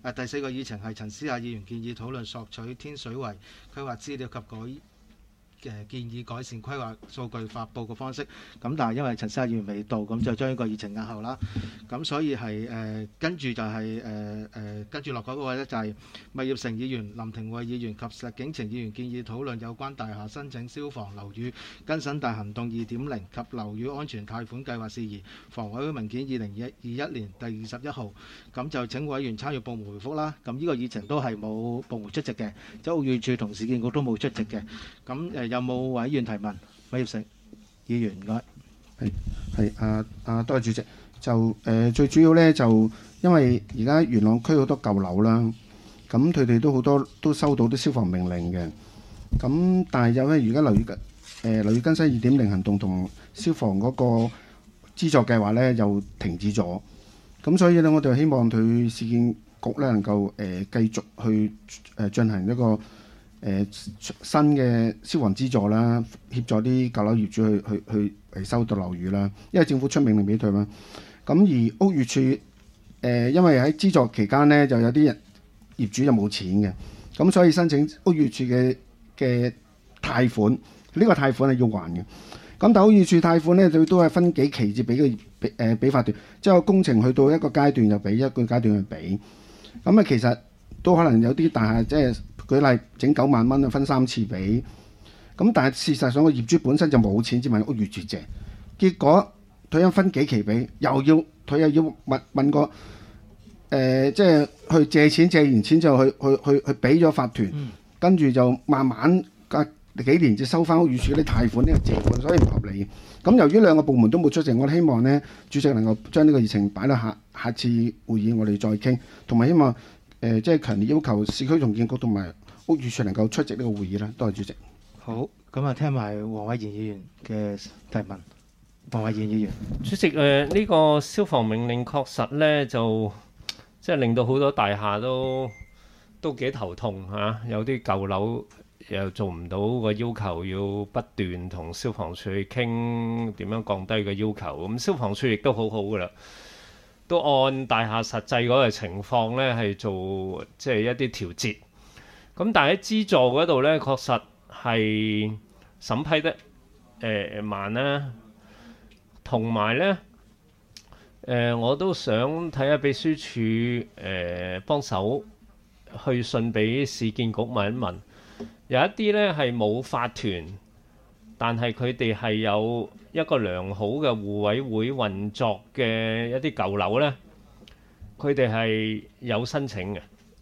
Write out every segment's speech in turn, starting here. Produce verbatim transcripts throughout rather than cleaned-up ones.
誒第四個議程係陳思亞議員建議討論索取天水圍規劃資料及改嘅建議改善規劃數據發布嘅方式，咁但係因為陳思亞議員未到，咁就將呢個議程押後啦。咁所以係誒、呃、跟住就係誒誒跟住落嗰個位咧，就係麥業成議員、林庭慧議員及石景晴議員建議討論有關大廈申請消防樓宇更新大行動二點零及樓宇安全貸款計劃事宜，房委會文件二零二一年第二十一號。咁就請委員參與部門回覆啦。咁呢個議程都係冇部門出席嘅，即係屋宇署同市建局都冇出席嘅。咁誒有冇委員提問？麥業成議員唔該。 係係啊啊，多謝主席。就誒、呃、最主要咧，就因為而家元朗區好多舊樓啦，咁佢哋都好多都收到啲消防命令嘅。咁但係有咧，而家樓宇誒樓宇更新二點零行動同消防嗰個資助計劃咧又停止咗。咁所以咧，我哋希望佢市建局咧能夠誒、呃、繼續去誒進行一個誒、呃、新嘅消防資助啦，協助啲舊樓業主去去去維修到樓宇啦。因為政府出命令俾佢嘛。咁而屋宇署誒、呃，因為喺資助期間咧，就有啲人業主就冇錢嘅，咁所以申請屋宇署嘅嘅貸款，呢、這個貸款係要還嘅。咁但屋宇署貸款咧，佢都係分幾期至俾佢俾誒俾法團，即係工程去到一個階段就俾一個階段去俾。咁啊，其實都可能有啲大廈即係舉例整九萬蚊啊，分三次俾。咁但係事實上個業主本身就冇錢，只問屋宇署借，結果。佢一分幾期俾，又要佢又要問問個誒、呃，即係去借錢，借完錢就去去去去俾咗法團，嗯、跟住就慢慢隔幾年就收翻屋宇署啲貸款呢、呢個借款，所以唔合理。咁由於兩個部門都冇出席，我希望呢主席能夠將呢個議程擺到下下次會議，我哋再傾，同埋希望誒、呃、即係強烈要求市區重建局同埋屋宇署能夠出席呢個會議啦。多謝主席。 好，咁啊聽埋黃偉賢議員嘅提問。黃偉賢議員， 主席誒，呢、呃這個消防命令確實咧就即係令到好多大廈都都幾頭痛嚇、啊，有啲舊樓又做唔到個要求，要不斷同消防處去傾點樣降低個要求。咁消防處亦都好好噶啦，都按大廈實際嗰個情況咧係做即係一啲調節。咁但係喺資助嗰度咧，確實係審批得誒、呃、慢啦。同埋咧，誒、呃、我都想睇下秘書處誒、呃、幫手去信俾市建局問一問，有一啲咧係冇法團，但係佢哋係有一個良好嘅互委會運作嘅一啲舊樓咧，佢哋係有申請嘅。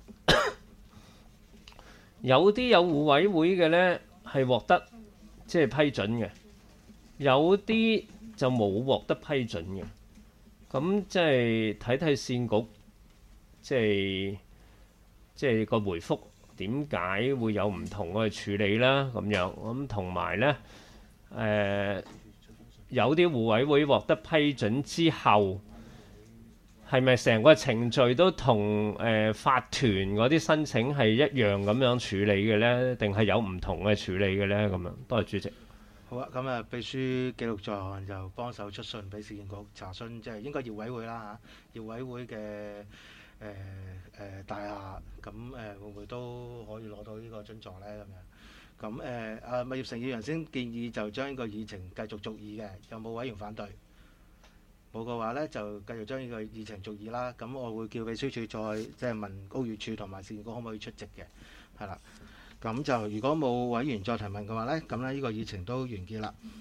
有啲有互委會嘅咧係獲得即係批准嘅，有啲就冇獲得批准嘅，咁即係睇睇線局，即係即係個回覆點解會有唔同嘅處理啦咁樣，咁同埋咧誒有啲互委會獲得批准之後，係咪成個程序都同誒、呃、法團嗰啲申請係一樣咁樣處理嘅咧？定係有唔同嘅處理嘅咧？咁樣，多謝主席。 好啊，咁啊，秘書記錄在案就幫手出信俾市建局查詢，即係應該業委會啦嚇，業委會嘅誒誒大廈，咁誒會唔會都可以攞到呢個津助咧？咁樣，咁誒啊，麥業成議員先建議就將呢個議程繼續續議嘅，有冇委員反對？冇嘅話咧，就繼續將呢個議程續議啦。咁我會叫秘書處再即係問屋宇署同埋市建局可唔可以出席嘅，係啦。咁就如果冇委員再提問嘅話呢，咁呢呢個議程都完結啦。